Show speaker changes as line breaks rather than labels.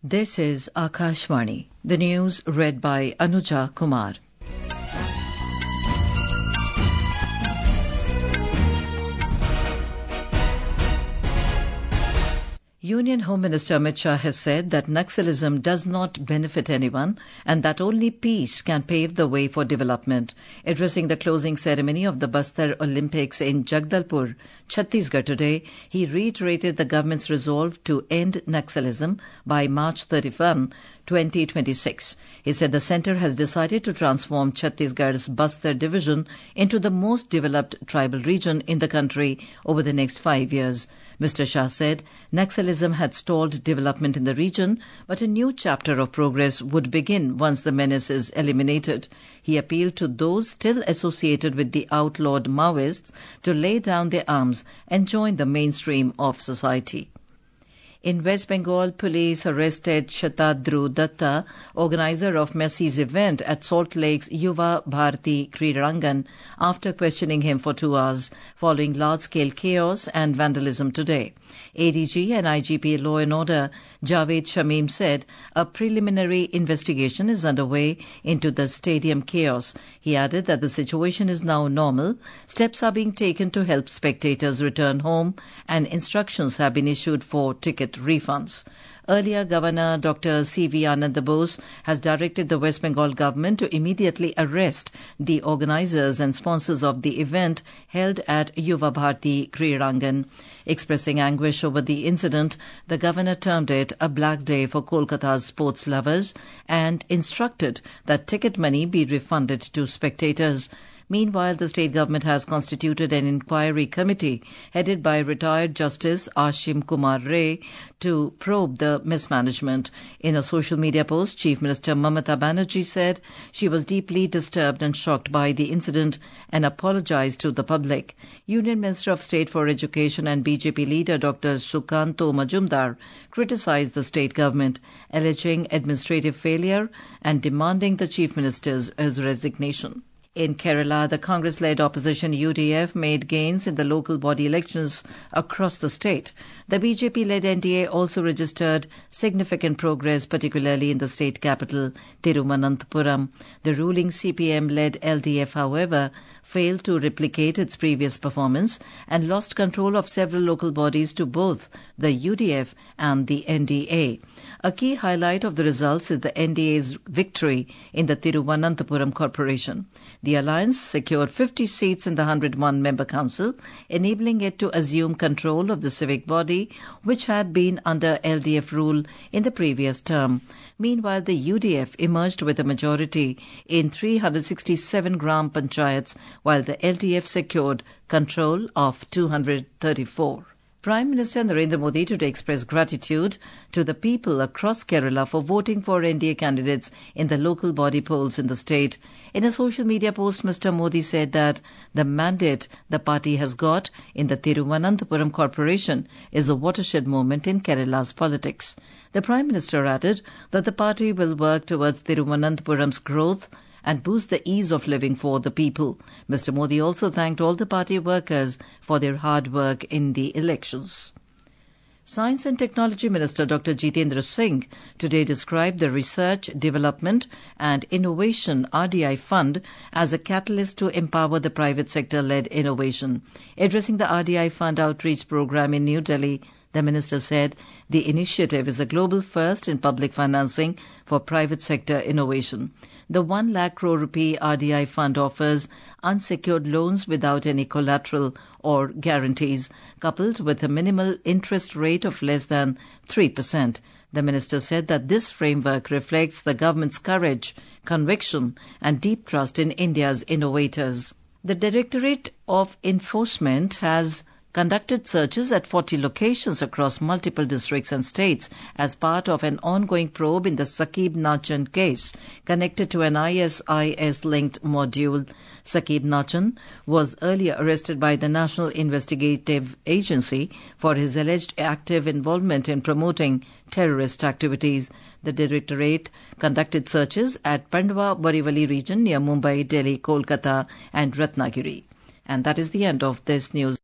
This is Akashvani. The news read by Anuja Kumar. Union Home Minister Amit Shah has said that Naxalism does not benefit anyone and that only peace can pave the way for development. Addressing the closing ceremony of the Bastar Olympics in Jagdalpur, Chhattisgarh today, he reiterated the government's resolve to end Naxalism by March 31, 2026. He said the centre has decided to transform Chhattisgarh's Bastar division into the most developed tribal region in the country over the next 5 years. Mr. Shah said Naxalism had stalled development in the region, but a new chapter of progress would begin once the menace is eliminated. He appealed to those still associated with the outlawed Maoists to lay down their arms and join the mainstream of society. In West Bengal, police arrested Shatadru Datta, organizer of Messi's event at Salt Lake's Yuva Bharati Krirangan, after questioning him for 2 hours, following large-scale chaos and vandalism today. ADG and IGP Law and Order Javed Shamim said a preliminary investigation is underway into the stadium chaos. He added that the situation is now normal, steps are being taken to help spectators return home, and instructions have been issued for ticket refunds. Earlier, Governor Dr. C.V. Anand Bose has directed the West Bengal government to immediately arrest the organizers and sponsors of the event held at Yuva Bharati Krirangan. Expressing anguish over the incident, the governor termed it a black day for Kolkata's sports lovers and instructed that ticket money be refunded to spectators. Meanwhile, the state government has constituted an inquiry committee headed by retired Justice Ashim Kumar Ray to probe the mismanagement. In a social media post, Chief Minister Mamata Banerjee said she was deeply disturbed and shocked by the incident and apologized to the public. Union Minister of State for Education and BJP leader Dr. Sukanto Majumdar criticized the state government, alleging administrative failure and demanding the Chief Minister's resignation. In Kerala, the Congress-led opposition UDF made gains in the local body elections across the state. The BJP-led NDA also registered significant progress, particularly in the state capital, Thiruvananthapuram. The ruling CPM-led LDF, however, failed to replicate its previous performance and lost control of several local bodies to both the UDF and the NDA. A key highlight of the results is the NDA's victory in the Thiruvananthapuram Corporation. The alliance secured 50 seats in the 101-member council, enabling it to assume control of the civic body, which had been under LDF rule in the previous term. Meanwhile, the UDF emerged with a majority in 367 gram panchayats, while the LDF secured control of 234. Prime Minister Narendra Modi today expressed gratitude to the people across Kerala for voting for NDA candidates in the local body polls in the state. In a social media post, Mr. Modi said that the mandate the party has got in the Thiruvananthapuram Corporation is a watershed moment in Kerala's politics. The Prime Minister added that the party will work towards Thiruvananthapuram's growth and boost the ease of living for the people. Mr. Modi also thanked all the party workers for their hard work in the elections. Science and Technology Minister Dr. Jitendra Singh today described the Research, Development and Innovation RDI Fund as a catalyst to empower the private sector-led innovation. Addressing the RDI Fund outreach program in New Delhi, the minister said the initiative is a global first in public financing for private sector innovation. The 1 lakh crore rupee RDI fund offers unsecured loans without any collateral or guarantees, coupled with a minimal interest rate of less than 3%. The minister said that this framework reflects the government's courage, conviction, and deep trust in India's innovators. The Directorate of Enforcement has conducted searches at 40 locations across multiple districts and states as part of an ongoing probe in the Saqib Nachan case connected to an ISIS-linked module. Saqib Nachan was earlier arrested by the National Investigative Agency for his alleged active involvement in promoting terrorist activities. The Directorate conducted searches at Pandwa-Borivali region near Mumbai, Delhi, Kolkata and Ratnagiri. And that is the end of this news.